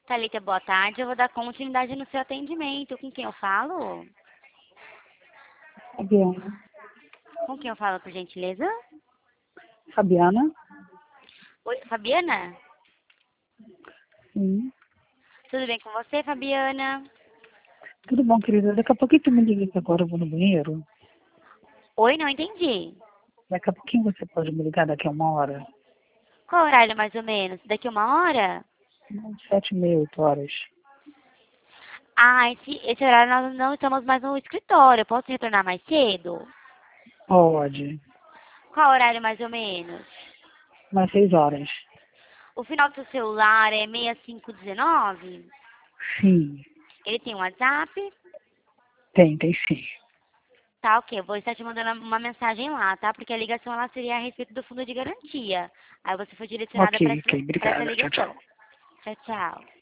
Thalita, boa tarde. Eu vou dar continuidade no seu atendimento. Com quem eu falo? Fabiana. Com quem eu falo, por gentileza? Fabiana? Oi, Fabiana? Sim. Tudo bem com você, Fabiana? Tudo bom, querida? Daqui a pouquinho tu me liga que agora eu vou no banheiro. Oi, não entendi. Daqui a pouquinho você pode me ligar daqui a 1 hora. Qual horário, mais ou menos? Daqui 1 hora? 7h30, 8 horas. Ah, esse horário nós não estamos mais no escritório. Eu posso retornar mais cedo? Pode. Qual horário, mais ou menos? Mais 6 horas. O final do seu celular é 6519? Sim. Ele tem um WhatsApp? Tem sim. Tá, ok. Eu vou estar te mandando uma mensagem lá, tá? Porque a ligação ela seria a respeito do fundo de garantia. Aí você foi direcionada Ok. para essa Obrigada. Tchau, ligação. tchau. Tchau, tchau.